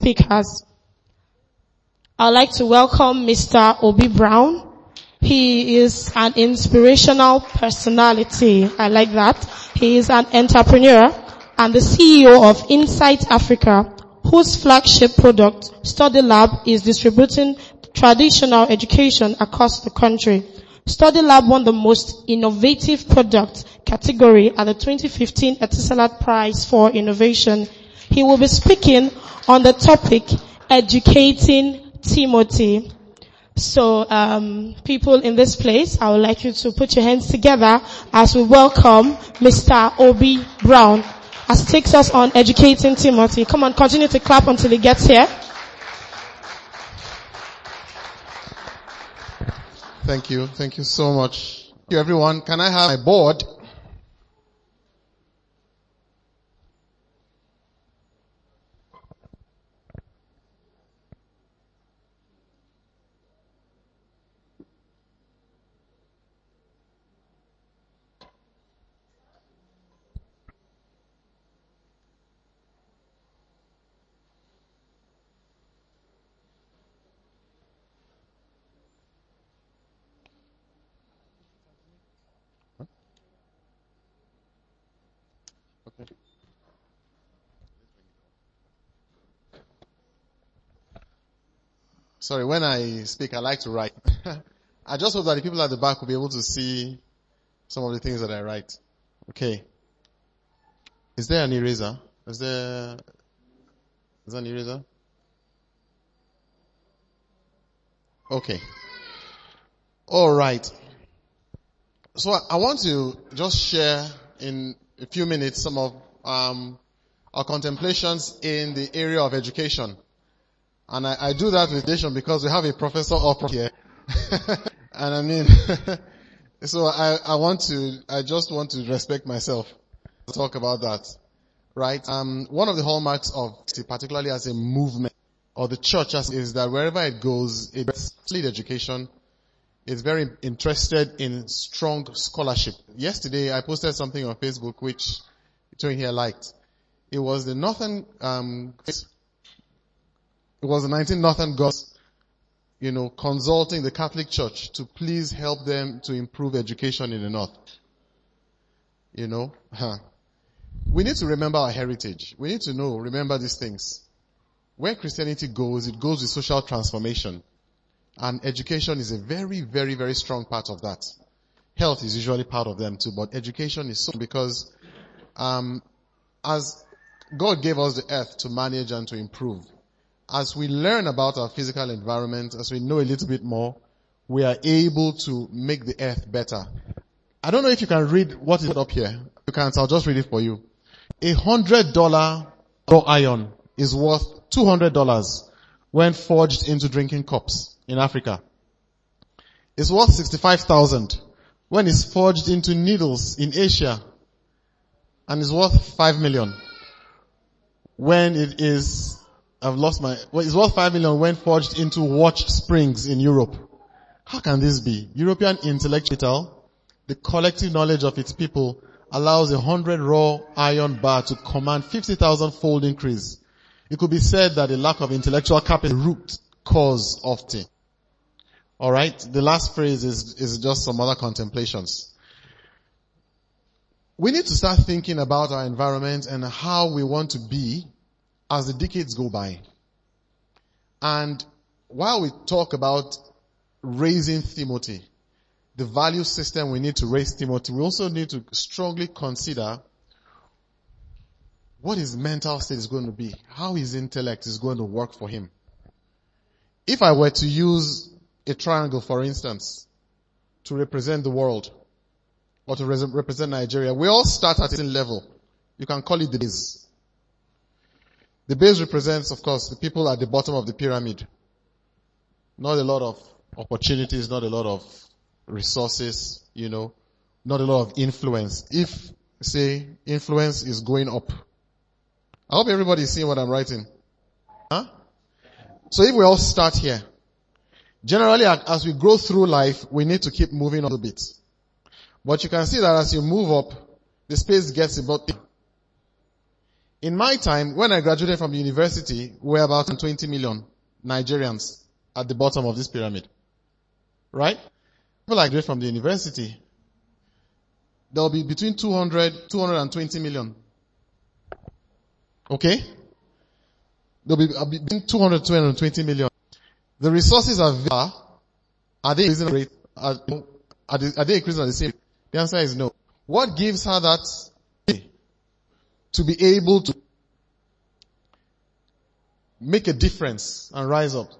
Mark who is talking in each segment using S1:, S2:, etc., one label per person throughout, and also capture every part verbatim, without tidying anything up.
S1: speakers. I'd like to welcome Mister Obi Brown. He is an inspirational personality. I like that. He is an entrepreneur and the C E O of Insight Africa, whose flagship product, Study Lab, is distributing traditional education across the country. Study Lab won the most innovative product category at the twenty fifteen Etisalat Prize for Innovation. He will be speaking on the topic, Educating Timothy. So, um, people in this place, I would like you to put your hands together as we welcome Mister Obi Brown as he takes us on Educating Timothy. Come on, continue to clap until he gets here.
S2: Thank you. Thank you so much. Thank you, everyone. Can I have my board? Sorry, when I speak, I like to write. I just hope that the people at the back will be able to see some of the things that I write. Okay. Is there an eraser? Is there, is there an eraser? Okay. Alright. So I want to just share in a few minutes some of um, our contemplations in the area of education. And I, I do that with education because we have a professor up here. And I mean, so I, I want to, I just want to respect myself to talk about that. Right? Um, one of the hallmarks of, particularly as a movement, or the church as is that wherever it goes, it's lead education. It's very interested in strong scholarship. Yesterday I posted something on Facebook which you here liked. It was the Northern, um, it was the nineteen Northern Gods, you know, consulting the Catholic Church to please help them to improve education in the North. You know, huh. We need to remember our heritage. We need to know, remember these things. Where Christianity goes, it goes with social transformation. And education is a very, very, very strong part of that. Health is usually part of them too, but education is so because, um, as God gave us the earth to manage and to improve, as we learn about our physical environment, as we know a little bit more, we are able to make the earth better. I don't know if you can read what is up here. You can't, I'll just read it for you. A hundred dollar raw iron is worth two hundred dollars when forged into drinking cups in Africa. It's worth sixty-five thousand when it's forged into needles in Asia. And it's worth five million when it is I've lost my, well, it's worth five million when forged into watch springs in Europe. How can this be? European intellectual, the collective knowledge of its people allows a hundred raw iron bar to command fifty thousand fold increase. It could be said that the lack of intellectual capital is the root cause of thing. Alright? The last phrase is, is just some other contemplations. We need to start thinking about our environment and how we want to be as the decades go by. And while we talk about raising Timothy, the value system we need to raise Timothy, we also need to strongly consider what his mental state is going to be, how his intellect is going to work for him. If I were to use a triangle, for instance, to represent the world, or to re- represent Nigeria, we all start at the same level. You can call it the base. The base represents, of course, the people at the bottom of the pyramid. Not a lot of opportunities, not a lot of resources, you know, not a lot of influence. If, say, influence is going up. I hope everybody is seeing what I'm writing. Huh? So if we all start here, generally as we grow through life, we need to keep moving a little bit. But you can see that as you move up, the space gets about In my time, when I graduated from university, we were about twenty million Nigerians at the bottom of this pyramid. Right? People I graduate from the university, there will be between two hundred, two hundred twenty million. Okay? There will be between two hundred, two hundred twenty million. The resources are there. Are they increasing rate? Are, are, they, are they increasing at the same? The answer is no. What gives her that to be able to make a difference and rise up?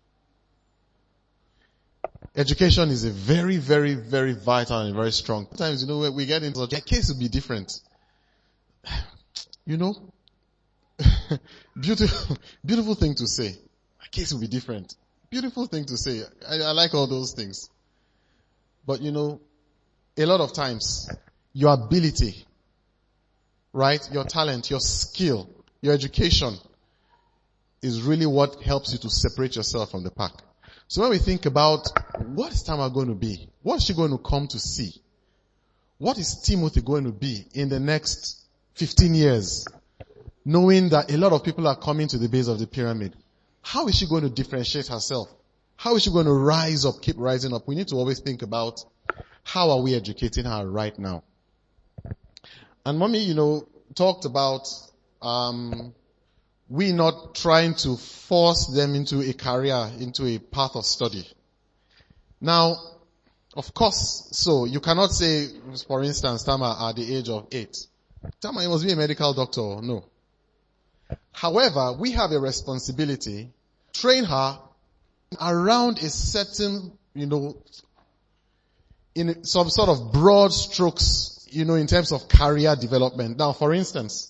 S2: Education is a very, very, very vital and very strong. Sometimes, you know, we get into such a case will be different. You know, beautiful, beautiful thing to say. A case will be different. Beautiful thing to say. I, I like all those things. But you know, a lot of times, your ability, right, your talent, your skill, your education is really what helps you to separate yourself from the pack. So when we think about what is Tamar going to be, what is she going to come to see, what is Timothy going to be in the next fifteen years, knowing that a lot of people are coming to the base of the pyramid, how is she going to differentiate herself? How is she going to rise up, keep rising up? We need to always think about how are we educating her right now. And mommy, you know, talked about um we not trying to force them into a career, into a path of study. Now, of course, so you cannot say, for instance, Tamar at the age of eight, Tamar, you must be a medical doctor. No. However, we have a responsibility to train her around a certain, you know, in some sort of broad strokes, you know, in terms of career development. Now, for instance,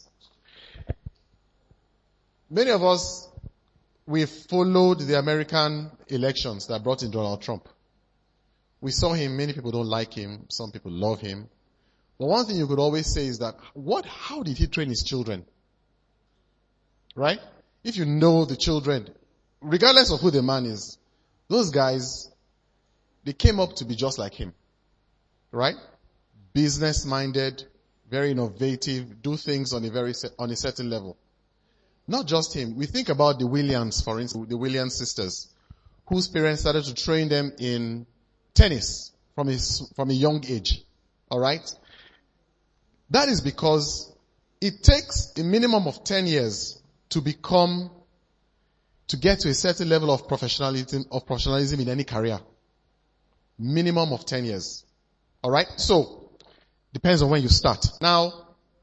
S2: many of us, we followed the American elections that brought in Donald Trump. We saw him, many people don't like him, some people love him. But one thing you could always say is that, what, how did he train his children? Right? If you know the children, regardless of who the man is, those guys, they came up to be just like him. Right? Business minded, very innovative, do things on a very, on a certain level. Not just him. We think about the Williams, for instance, the Williams sisters, whose parents started to train them in tennis from a, from a young age. Alright? That is because it takes a minimum of ten years to become, to get to a certain level of professionalism, of professionalism in any career. Minimum of ten years. Alright? So, depends on when you start. Now,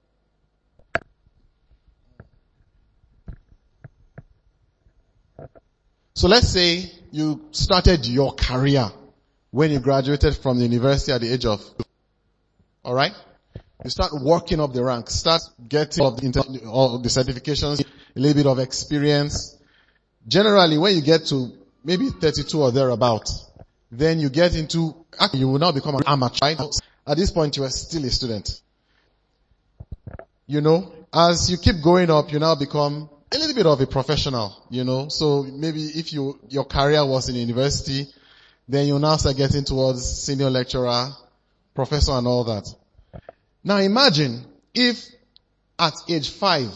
S2: so let's say you started your career when you graduated from the university at the age of, alright? You start working up the ranks, start getting all the, all the certifications, a little bit of experience. Generally, when you get to maybe thirty-two or thereabout, then you get into, you will now become an amateur, right? At this point, you are still a student. You know, as you keep going up, you now become a little bit of a professional, you know. So maybe if you, your career was in university, then you now start getting towards senior lecturer, professor and all that. Now imagine if at age five,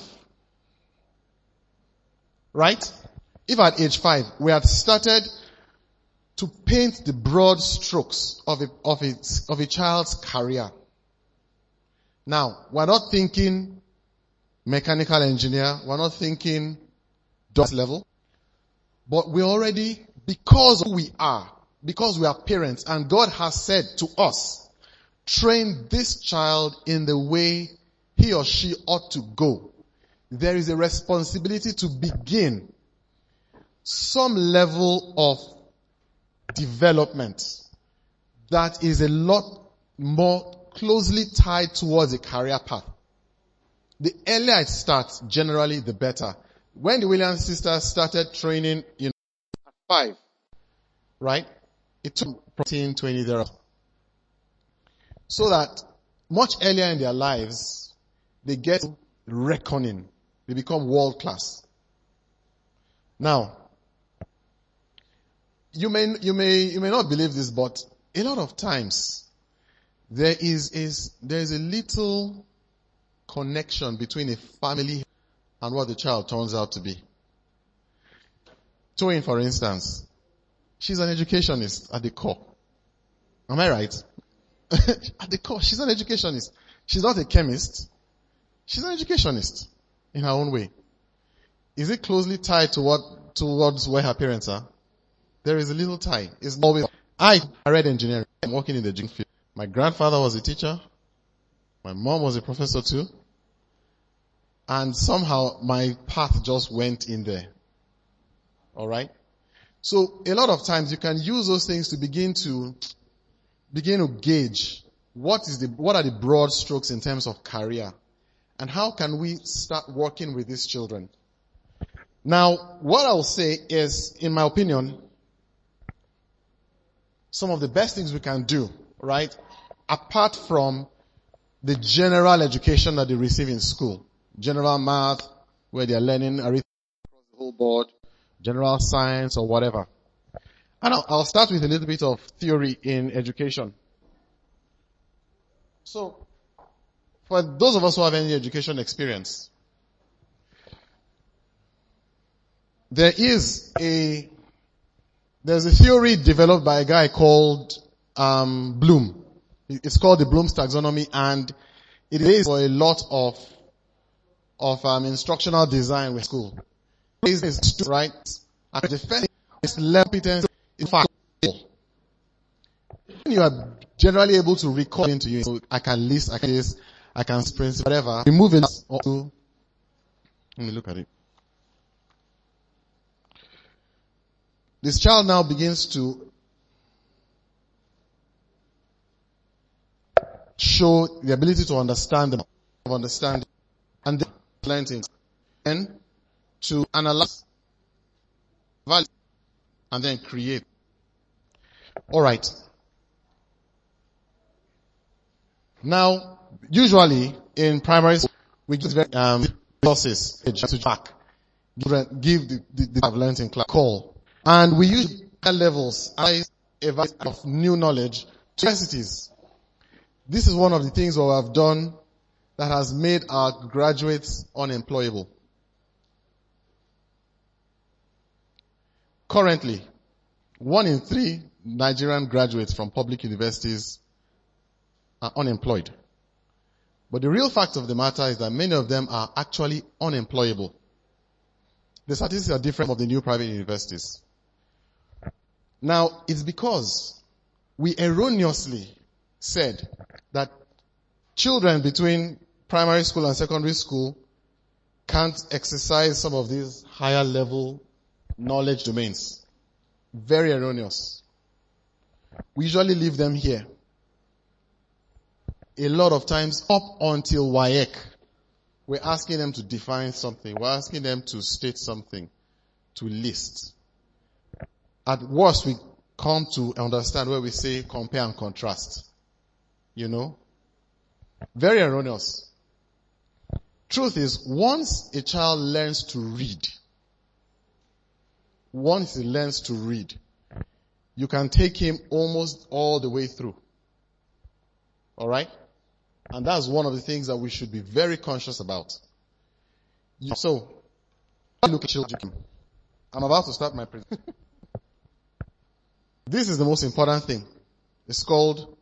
S2: right? If at age five we had started to paint the broad strokes of a, of a, of a child's career. Now, we're not thinking mechanical engineer, we're not thinking doctor level, but we already, because of who we are, because we are parents, and God has said to us, train this child in the way he or she ought to go. There is a responsibility to begin some level of development that is a lot more closely tied towards a career path. The earlier it starts, generally the better. When the Williams sisters started training, you know, at five, right? It took fifteen, twenty there. So that much earlier in their lives, they get reckoning. They become world class. Now, you may, you may, you may not believe this, but a lot of times, there is, is, there is a little connection between a family and what the child turns out to be. Toyin, for instance, she's an educationist at the core. Am I right? At the core, she's an educationist. She's not a chemist. She's an educationist in her own way. Is it closely tied to what, towards where her parents are? There is a little tie. It's not always. I read engineering. I'm working in the engineering field. My grandfather was a teacher. My mom was a professor too. And somehow my path just went in there. Alright? So a lot of times you can use those things to begin to, begin to gauge what is the, what are the broad strokes in terms of career. And how can we start working with these children? Now, what I'll say is, in my opinion, some of the best things we can do, right, apart from the general education that they receive in school, general math, where they are learning arithmetic across the whole board, general science or whatever. And I'll, I'll start with a little bit of theory in education. So, for those of us who have any education experience, there is a, there's a theory developed by a guy called um, Bloom. It's called the Bloom's taxonomy, and it is for a lot of of um, instructional design with school. It is right, and the first is competence. In fact, you are generally able to recall into you. So I can list, I can list, I can sprint, whatever. Remove it. Let me look at it. This child now begins to show the ability to understand them, of understanding, and then learn things, and to analyze, value, and then create. All right. Now, usually in primary school, we give um, resources to back, give the, the, the I've learned in class call. And we use levels as a of new knowledge to universities. This is one of the things that we have done that has made our graduates unemployable. Currently, one in three Nigerian graduates from public universities are unemployed. But the real fact of the matter is that many of them are actually unemployable. The statistics are different from the new private universities. Now, it's because we erroneously said that children between primary school and secondary school can't exercise some of these higher level knowledge domains. Very erroneous. We usually leave them here. A lot of times up until W A E C, we're asking them to define something. We're asking them to state something, to list. At worst, we come to understand where we say compare and contrast. You know? Very erroneous. Truth is, once a child learns to read, once he learns to read, you can take him almost all the way through. Alright? And that's one of the things that we should be very conscious about. So, look at children. I'm about to start my presentation. This is the most important thing. It's called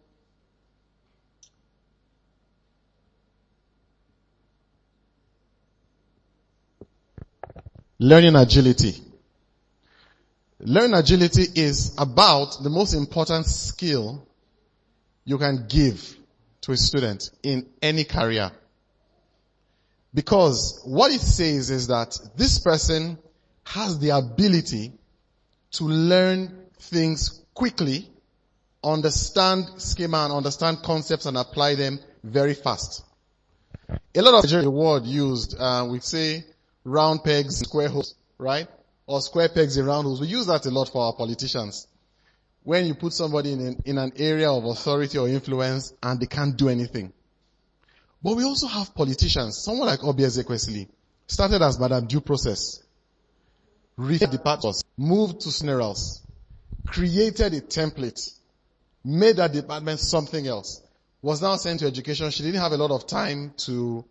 S2: learning agility. Learning agility is about the most important skill you can give to a student in any career. Because what it says is that this person has the ability to learn things quickly, understand schema and understand concepts and apply them very fast. A lot of the word used, uh, we say round pegs in square holes, right? Or square pegs in round holes. We use that a lot for our politicians. When you put somebody in an, in an area of authority or influence and they can't do anything. But we also have politicians. Someone like Obi Ezekwesili started as Madam Due Process, reached the department, moved to funerals, created a template, made that department something else, was now sent to education. She didn't have a lot of time to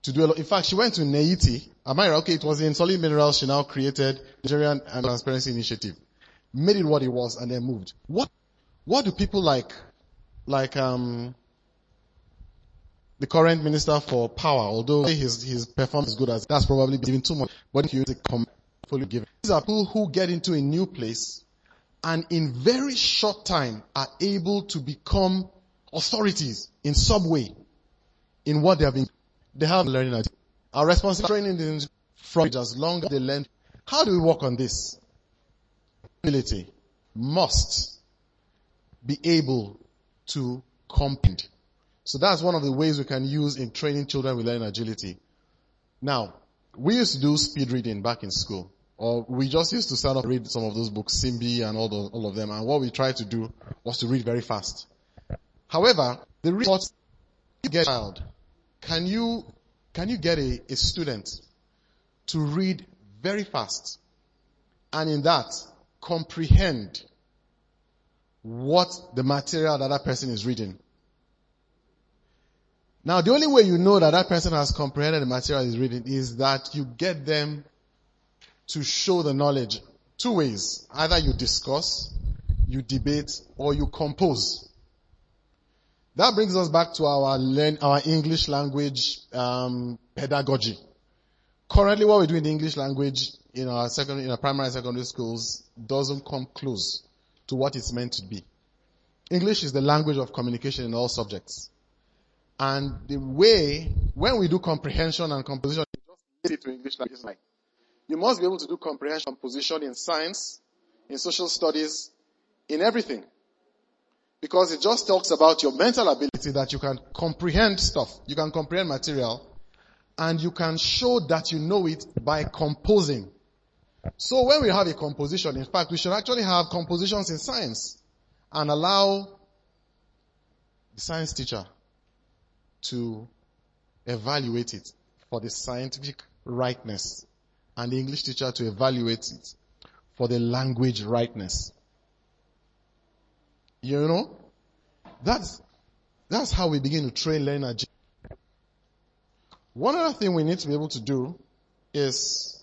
S2: to do a lot. In fact, she went to Neiti. Am I right? Okay, it was in Solid Minerals she now created Nigerian Transparency Initiative. Made it what it was and then moved. What, what do people like, like, um, the current minister for power, although his, his performance is good as, that's probably even too much, but if you use a fully given. These are people who get into a new place and in very short time are able to become authorities in some way in what they have been, they have learning. Our responsibility training is from as long as they learn. How do we work on this? Ability must be able to comprehend. So that's one of the ways we can use in training children with learning agility. Now, we used to do speed reading back in school. Or we just used to start off read some of those books, Simbi and all, the, all of them. And what we tried to do was to read very fast. However, the report get a child. Can you, can you get a, a student to read very fast and in that comprehend what the material that that person is reading? Now, the only way you know that that person has comprehended the material he's reading is that you get them to show the knowledge two ways. Either you discuss, you debate, or you compose. That brings us back to our learn, our English language um, pedagogy. Currently, what we do in the English language in our secondary, in our primary and secondary schools doesn't come close to what it's meant to be. English is the language of communication in all subjects. And the way, when we do comprehension and composition, you just limit it to English language. Like, you must be able to do comprehension and composition in science, in social studies, in everything. Because it just talks about your mental ability that you can comprehend stuff. You can comprehend material. And you can show that you know it by composing. So when we have a composition, in fact, we should actually have compositions in science. And allow the science teacher to evaluate it for the scientific rightness, and the English teacher to evaluate it for the language rightness. You know, that's, that's how we begin to train learners. One other thing we need to be able to do is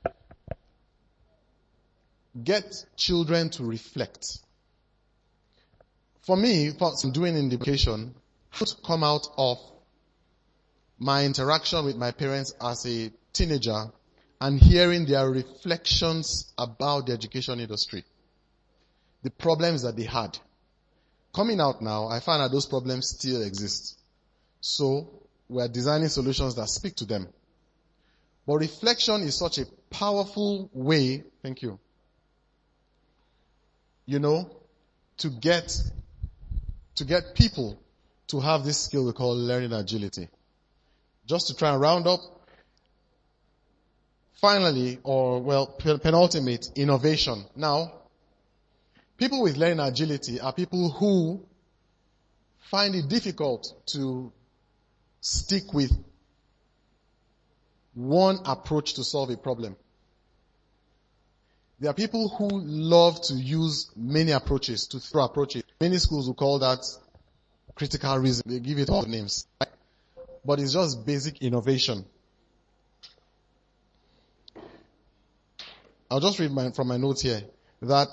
S2: get children to reflect. For me, what I'm doing in education, how to come out of my interaction with my parents as a teenager and hearing their reflections about the education industry. The problems that they had. Coming out now, I find that those problems still exist. So, we are designing solutions that speak to them. But reflection is such a powerful way, thank you, you know, to get, to get people to have this skill we call learning agility. Just to try and round up, finally, or well, penultimate, innovation. Now, people with learning agility are people who find it difficult to stick with one approach to solve a problem. There are people who love to use many approaches, to throw approaches. Many schools will call that critical reasoning. They give it all names. But it's just basic innovation. I'll just read my, from my notes here that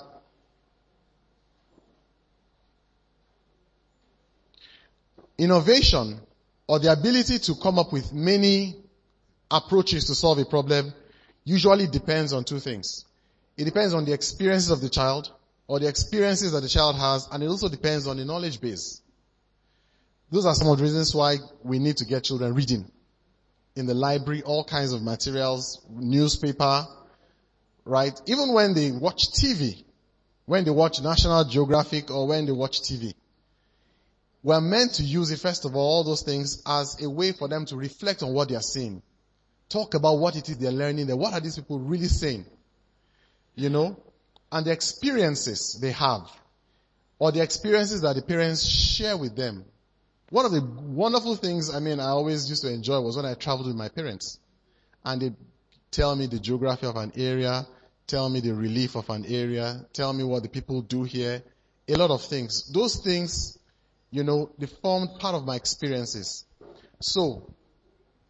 S2: innovation, or the ability to come up with many approaches to solve a problem, usually depends on two things. It depends on the experiences of the child, or the experiences that the child has, and it also depends on the knowledge base. Those are some of the reasons why we need to get children reading. In the library, all kinds of materials, newspaper, right? Even when they watch T V, when they watch National Geographic or when they watch T V, we're meant to use it, first of all, all those things as a way for them to reflect on what they are seeing. Talk about what it is they're learning, and what are these people really saying? You know? And the experiences they have, or the experiences that the parents share with them. One of the wonderful things, I mean, I always used to enjoy was when I traveled with my parents. And they tell me the geography of an area, tell me the relief of an area, tell me what the people do here, a lot of things. Those things, you know, they formed part of my experiences. So,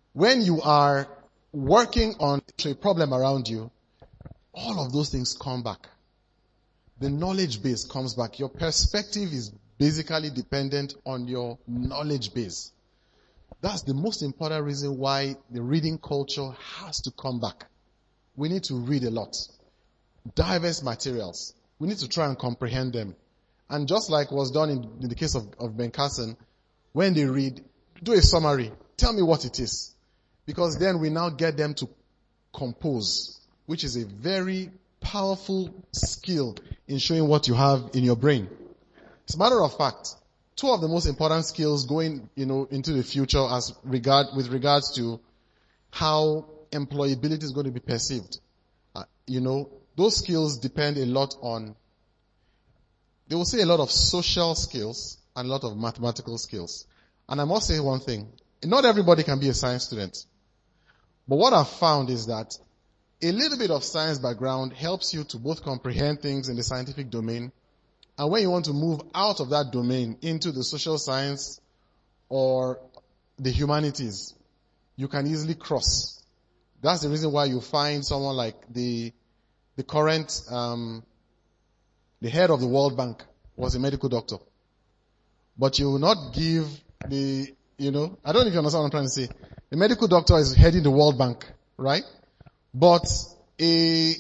S2: when you are working on a problem around you, all of those things come back. The knowledge base comes back. Your perspective is basically dependent on your knowledge base. That's the most important reason why the reading culture has to come back. We need to read a lot. Diverse materials. We need to try and comprehend them. And just like was done in, in the case of, of Ben Carson, when they read, do a summary. Tell me what it is. Because then we now get them to compose, which is a very powerful skill in showing what you have in your brain. As a matter of fact, two of the most important skills going, you know, into the future as regard, with regards to how employability is going to be perceived. Uh, you know, those skills depend a lot on, they will say a lot of social skills and a lot of mathematical skills. And I must say one thing. Not everybody can be a science student. But what I've found is that a little bit of science background helps you to both comprehend things in the scientific domain, and when you want to move out of that domain into the social science or the humanities, you can easily cross. That's the reason why you find someone like the the current um, the head of the World Bank was a medical doctor. But you will not give the, you know, I don't know if you understand what I'm trying to say. The medical doctor is heading the World Bank, right? But a,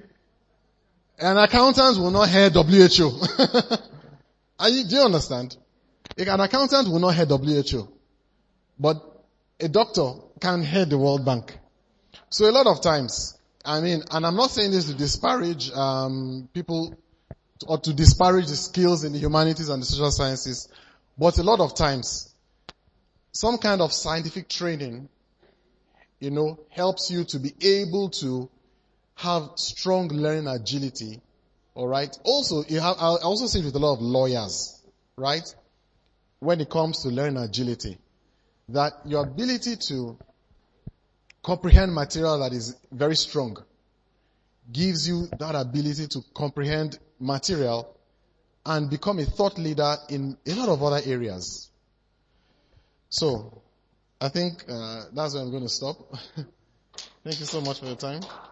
S2: an accountant will not head W H O. Are you, do you understand? An accountant will not head W H O. But a doctor can head the World Bank. So a lot of times, I mean, and I'm not saying this to disparage um, people or to disparage the skills in the humanities and the social sciences, but a lot of times, some kind of scientific training, you know, helps you to be able to have strong learning agility. All right. Also, you have, I also see it with a lot of lawyers, right? When it comes to learning agility, that your ability to comprehend material that is very strong gives you that ability to comprehend material and become a thought leader in a lot of other areas. So, I think uh, that's where I'm going to stop. Thank you so much for your time.